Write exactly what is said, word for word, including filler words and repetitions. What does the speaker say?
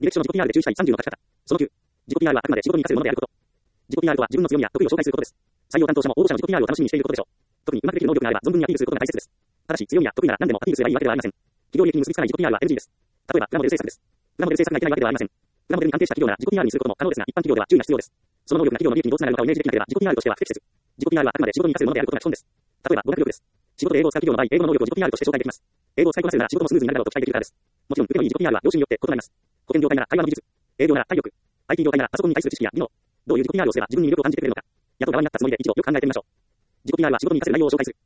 履歴書の自己 ピーアール で注意したいさんじゅうの書き方。そのきゅう。自己 ピーアール はあくまで仕事に活かせるものであること。自己 ピーアール とは自分の強みや得意を紹介することです。採用担当者も応募者の自己 ピーアール を楽しみにしていることでしょう。特にうまくできる能力があれば存分にアピールすることが大切です。ただし強みや得意なら何でもアピールすればいいわけではありません。企業利益に結びつかない自己 ピーアール は エヌジー です。例えばプラモデル制作です。プラモデル制作がいけないわけではありません。プラモデルに関係した企業なら自己 ピーアール にすることも可能ですが、一般企業では注意が必要です。その能力が企業の利益にどうつながるのかをイメージできなければ自己 ピーアール としては不適切。自己 ピーアール はあくまで仕事に活かせるものであることが基本です。例えば語学力です。仕事で英語を使う企業の場合、英語の能力を自己 ピーアール として紹介できます。英語を使いこなせるなら仕事もスムーズになるだろうと期待できるからです。もちろん受けのいい自己 ピーアール は業種によって異なります。保険業界なら会話の技術、営業なら体力、アイティー 業界ならパソコンに対する知識や技能、どういう自己 ピーアール をすれば自分に魅力を感じてくれるのか、雇う側になったつもりで一度よく考えてみましょう。自己 ピーアール は仕事に活かせる内容を紹介する。